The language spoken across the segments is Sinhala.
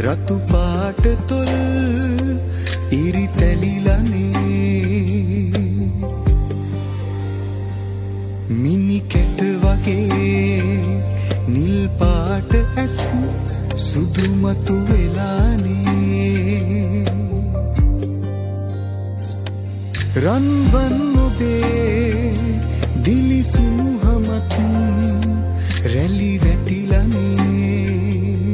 රතු පාට තොල් ඉරි තැලිලානේ මිනි කැට වගේ නිල් පාට ඇස් සුදු මතු වෙලානේ රන්වන් ඔබේ දිලිසුණු හමත් රැලි වැටිලානේ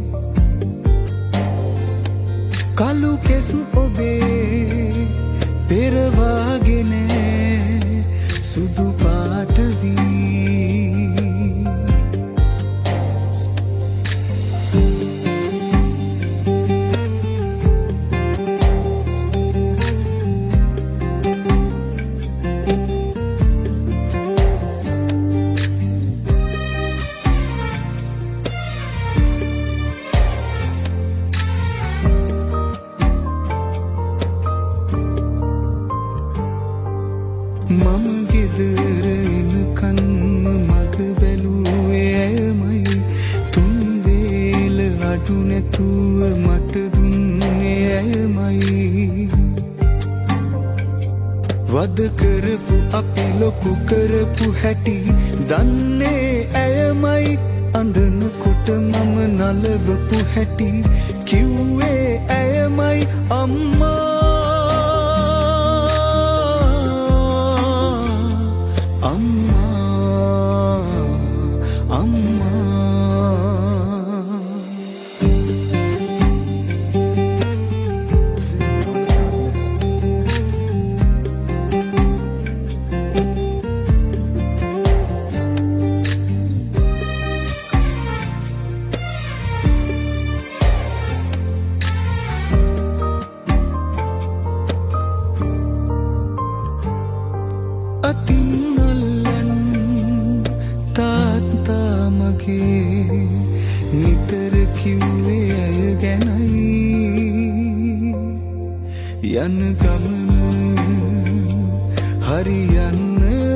කළු කෙස් ඔබේ පෙරවාගෙන සුදු පාට වී මම ගෙදර එනකන්ම මග බැලුවේ ඇයමයි තුන් වේල අඩු නැතුව මට දුන්නේ ඇයමයි වද කරපු අපි ලොකු කරපු හැටි දන්නේ ඇයමයි අඬනකොට මම නලවපු හැටි කිව්වේ ඇයමයි අම්මා අතින් අල්ලන් තාත්තා මගේ නිතර කිව්වේ ඇය ගැනයි යන ගමන හරියන්න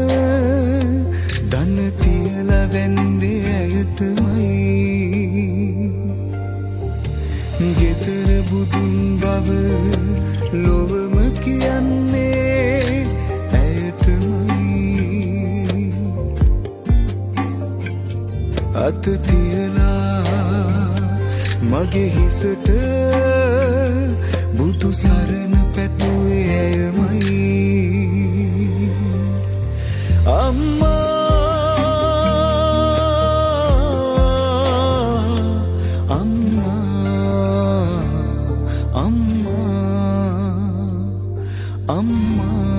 දන තියලා වැන්දේ ඇයටමයි ගෙදර බුදුන් බව ලොවම කියන්නේ අත තියලා මගේ හිසට බුදු සරණ පැතුවේ ඇයමයි අම්මා අම්මා අම්මා අම්මා